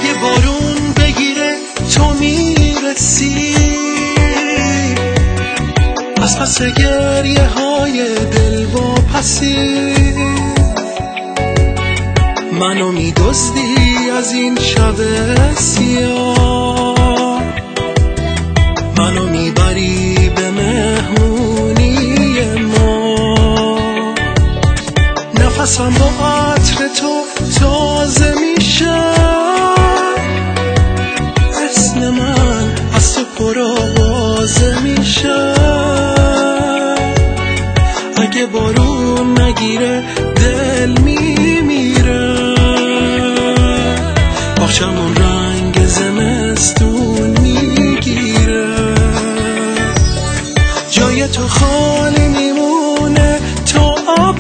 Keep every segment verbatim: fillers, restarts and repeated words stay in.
اگه بارون بگیره تو میرسی، از پس گریه های دل واپسی منو میدزدی از این شب سیاه، منو میبری به مهمونی ما. نفسم با عطر تو تازه میشه، اسم من از تو پرآوازه میشه. اگه بارون نگیره دل میمیره، باغچمون رنگ زمستون میگیره. جای تو خالی میمونه تا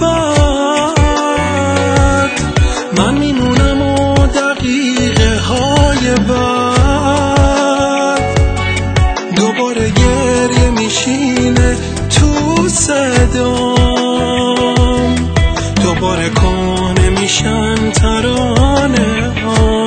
ابد، من میمونم و دقیقه های بعد دوباره گریه میشینه تو صدام، دوباره کهنه میشن ترانه ها.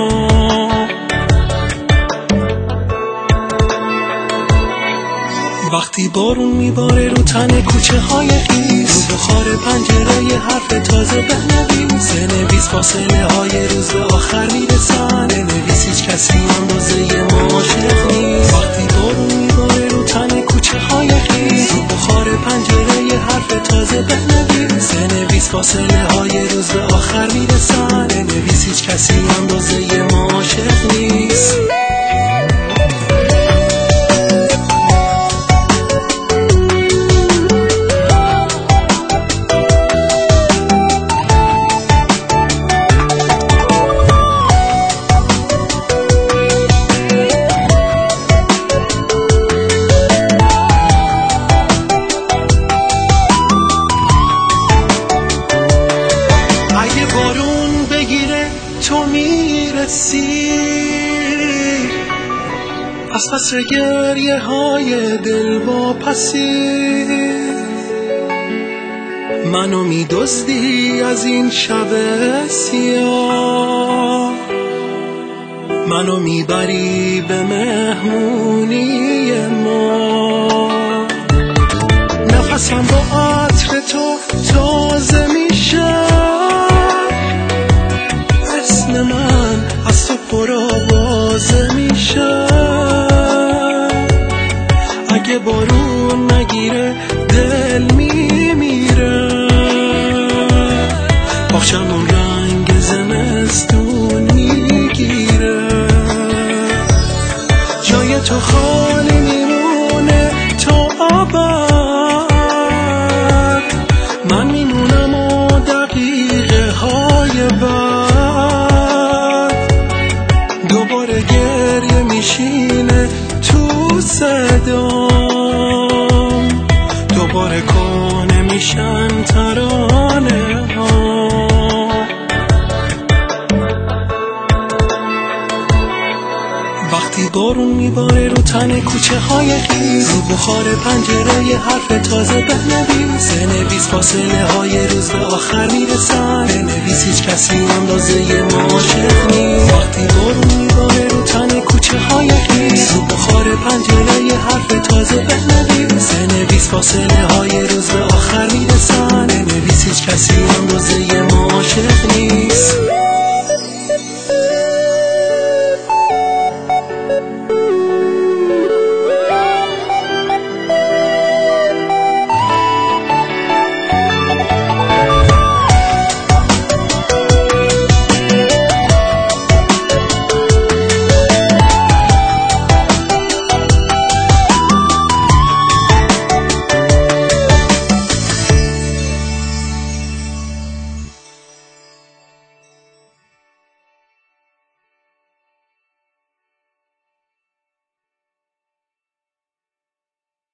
وقتی بارون میباره رو تن کوچه های خیس، رو بخار پنجره حرف تازه بنویس، بنویس فاصله های روز به آخر میرسن، بنویس هیچ کسی اندازه ما عاشق نیست. وقتی بارون میباره رو تن کوچه های خیس، رو بخار پنجره حرف تازه بنویس، بنویس فاصله های روز به آخر میرسن، بنویس هیچ کسی اندازه ما عاشق نیست. بارون بگیره تو میرسی، از پس گریه های دل واپسی منو میدزدی از این شب سیاه، منو میبری به مهمونی ما. نفسم با عطر تو تازه میشه، من از تو پرآوازه میشه. اگه بارون نگیره دل میمیره، باغچمون رنگ زمستون میگیره. جای تو خالی میمونه تا ابد، من میمونم و دقیقه های بعد دوباره گریه میشینه تو صدام، دوباره کهنه میشن ترانه ها. وقتی بارون میباره رو تن کوچه های خیس، رو بخار پنجره حرف تازه بنویس، بنویس فاصله های روز به آخر میرسن، بنویس هیچ کسی اندازه ما عاشق نیست. وقتی بارون میباره رو تن کوچه های خیس، رو بخار پنجره حرف تازه بنویس، بنویس فاصله های روز به آخر میرسن، بنویس هیچ کسی اندازه ما عاشق نیست.